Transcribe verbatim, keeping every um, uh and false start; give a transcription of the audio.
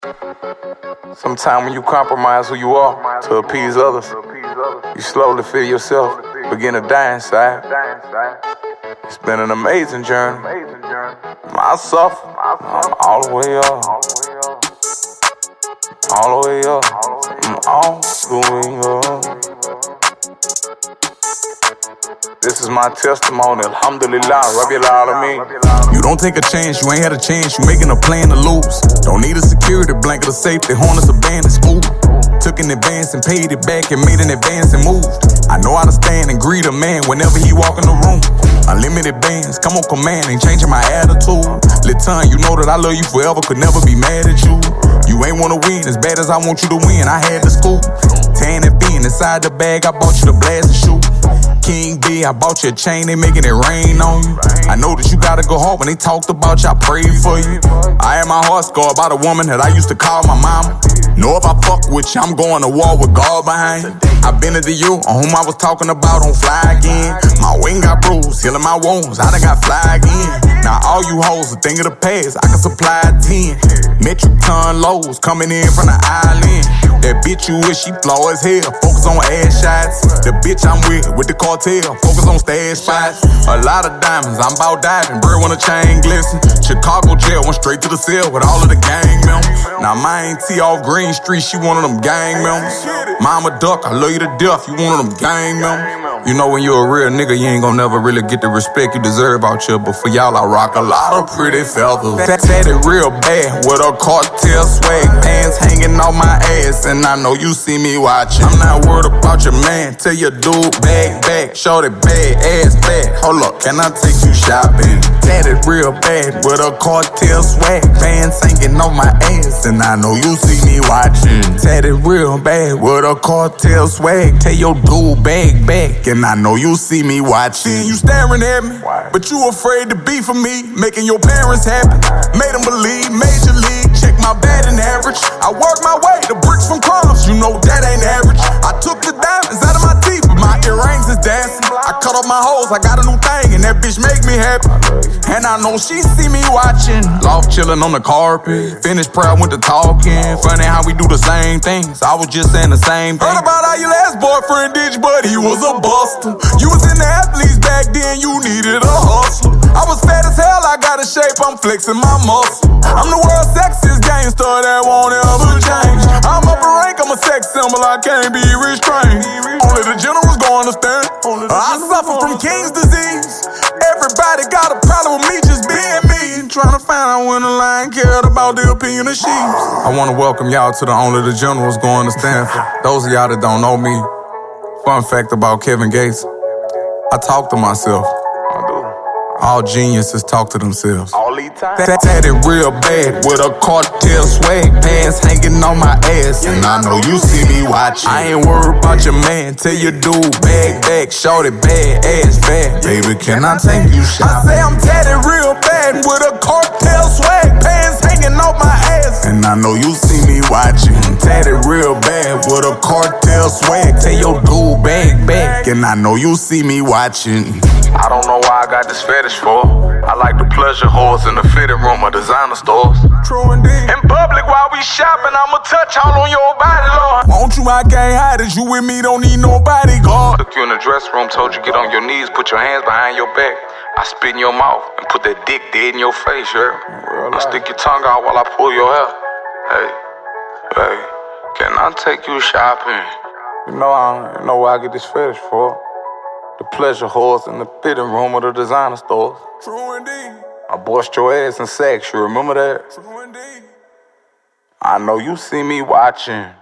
Sometimes when you compromise who you are to appease others, you slowly feel yourself begin to die inside. It's been an amazing journey. I suffer, I'm all the way up, all the way up, I'm all the way up. This is my testimony, alhamdulillah, Rabbil Alameen. You don't take a chance, you ain't had a chance, you making a plan to lose. Don't need a security blanket or safety, harness a band in school. Took in advance and paid it back and made an advance and moved. I know how to stand and greet a man whenever he walk in the room. Unlimited bands, come on command, ain't changing my attitude. Latan, you know that I love you forever, could never be mad at you. You ain't wanna win as bad as I want you to win, I had to scoop. Tan and fin inside the bag, I bought you the blast and shoot. King B, I bought you a chain, they making it rain on you. I know that you gotta go hard when they talked about you, I prayed for you. I had my heart scarred by the woman that I used to call my mama. Know if I fuck with you, I'm going to war with God behind you. I been to you, on whom I was talking about, on fly again. My wing got bruised, healing my wounds, I done got fly again. Now all you hoes a thing of the past, I can supply ten. Metric ton lows coming in from the island. That bitch you with, she flaw as hell, focus on ass shots. The bitch I'm with, with the cartel, focus on stash spots. A lot of diamonds, I'm about diving, bird when a chain glisten. Chicago jail, went straight to the cell with all of the gang members. Now my auntie off Green Street, she one of them gang members. Mama Duck, I love you to death, you one of them gang members. You know when you're a real nigga, you ain't gon' never really get the respect you deserve out here. But for y'all, I rock a lot of pretty feathers. Said it real bad with a cartel swag, pants hanging off my ass, and I know you see me watching. I'm not worried about your man, tell your dude bag back, show that bad ass back. Hold up, can I take you shopping? Said it real bad with a cartel swag, pants hanging off my ass, and I know you see me watching. Said it real bad with a cartel swag, tell your dude bag back, and I know you see me watching. You staring at me, but you afraid to be for me. Making your parents happy, made them believe. Major league, check my batting average. I work my way to bricks from crumbs, you know that ain't average. I took the diamonds out of my teeth, but my earrings is dancing. I cut off my hoes, I got a new thing, and that bitch make me happy. And I know she see me watching. Loft chillin' on the carpet, finished prayer, went to talking. Funny how we do the same things, I was just saying the same thing. Heard about how your last boyfriend did you, but he was a buster. You was in the athletes back then, you needed a hustler. I was fat as hell, I got a shape, I'm flexing my muscle. I'm the world's sexiest gangster that won't ever change. I'm up a rank, I'm a sex symbol, I can't be restrained. Only the generals gon' understand. I suffer from King's disease. Everybody got a problem with me just being me. Trying to find out when the line cared about the opinion of sheep. I wanna welcome y'all to the Only the Generals going to Stanford. Those of y'all that don't know me, fun fact about Kevin Gates, I talk to myself. All geniuses talk to themselves. All the time. Said it real bad with a cartel swag, pants hanging on my ass, and I know you see me watching. I ain't worried about your man, tell your dude bag back, show that bad ass fat. Baby, can I take you shopping? I say I'm tatted real bad with a cartel swag, pants hanging off my ass, and I know you see me watching. Tatted real bad with a cartel swag, tell your dude bag back, and I know you see me watching. I don't know why I got this fetish for. I like the pleasure whores in the fitting room of designer stores. True indeed. In public while we shopping, I'ma touch all on your body, Lord. Won't you, I can't hide it. You with me, don't need nobody, God. Took you in the dressing room, told you get on your knees, put your hands behind your back. I spit in your mouth and put that dick dead in your face, yeah. I stick your tongue out while I pull your hair. Hey, hey, can I take you shopping? You know I don't know why I get this fetish for. The pleasure whores in the fitting room of the designer stores. True indeed. I bust your ass in sex, you remember that? True indeed. I know you see me watching.